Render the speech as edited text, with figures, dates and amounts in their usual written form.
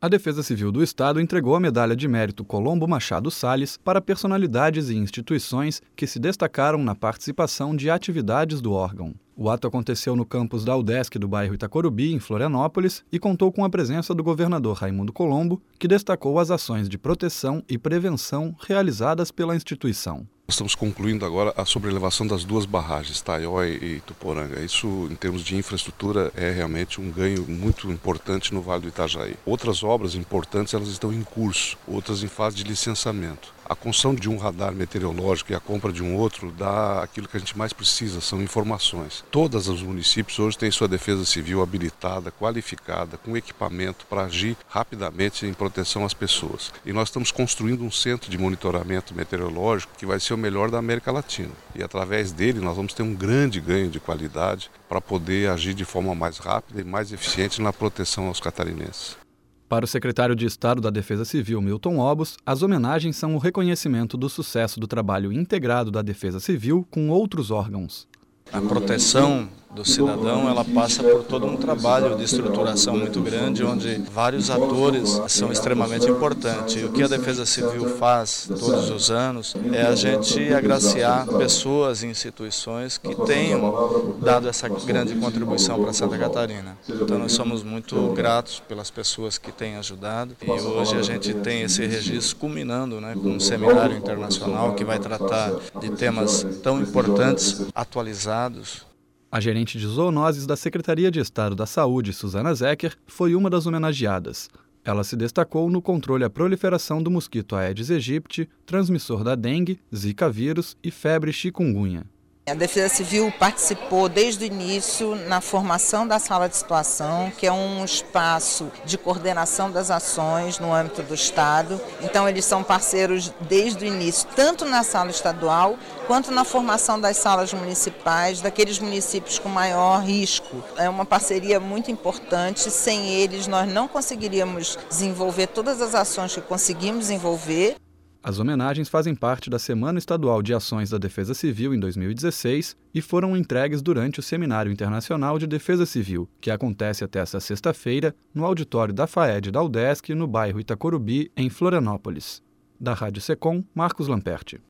A Defesa Civil do Estado entregou a Medalha de Mérito Colombo Machado Salles para personalidades e instituições que se destacaram na participação de atividades do órgão. O ato aconteceu no campus da UDESC do bairro Itacorubi, em Florianópolis, e contou com a presença do governador Raimundo Colombo, que destacou as ações de proteção e prevenção realizadas pela instituição. Estamos concluindo agora a sobrelevação das duas barragens, Taiói e Tuporanga. Isso, em termos de infraestrutura, é realmente um ganho muito importante no Vale do Itajaí. Outras obras importantes elas estão em curso, outras em fase de licenciamento. A construção de um radar meteorológico e a compra de um outro dá aquilo que a gente mais precisa, são informações. Todos os municípios hoje têm sua defesa civil habilitada, qualificada, com equipamento para agir rapidamente em proteção às pessoas. E nós estamos construindo um centro de monitoramento meteorológico que vai ser o melhor da América Latina. E através dele nós vamos ter um grande ganho de qualidade para poder agir de forma mais rápida e mais eficiente na proteção aos catarinenses. Para o secretário de Estado da Defesa Civil, Milton Obos, as homenagens são o reconhecimento do sucesso do trabalho integrado da Defesa Civil com outros órgãos. A proteção do cidadão, ela passa por todo um trabalho de estruturação muito grande, onde vários atores são extremamente importantes. E o que a Defesa Civil faz todos os anos é a gente agraciar pessoas e instituições que tenham dado essa grande contribuição para Santa Catarina. Então nós somos muito gratos pelas pessoas que têm ajudado e hoje a gente tem esse registro culminando, com um seminário internacional que vai tratar de temas tão importantes, atualizados. A gerente de zoonoses da Secretaria de Estado da Saúde, Suzana Zecker, foi uma das homenageadas. Ela se destacou no controle à proliferação do mosquito Aedes aegypti, transmissor da dengue, zika vírus e febre chikungunya. A Defesa Civil participou desde o início na formação da sala de situação, que é um espaço de coordenação das ações no âmbito do Estado. Então eles são parceiros desde o início, tanto na sala estadual quanto na formação das salas municipais, daqueles municípios com maior risco. É uma parceria muito importante, sem eles nós não conseguiríamos desenvolver todas as ações que conseguimos desenvolver. As homenagens fazem parte da Semana Estadual de Ações da Defesa Civil em 2016 e foram entregues durante o Seminário Internacional de Defesa Civil, que acontece até esta sexta-feira no auditório da FAED da UDESC, no bairro Itacorubi, em Florianópolis. Da Rádio Secom, Marcos Lamperti.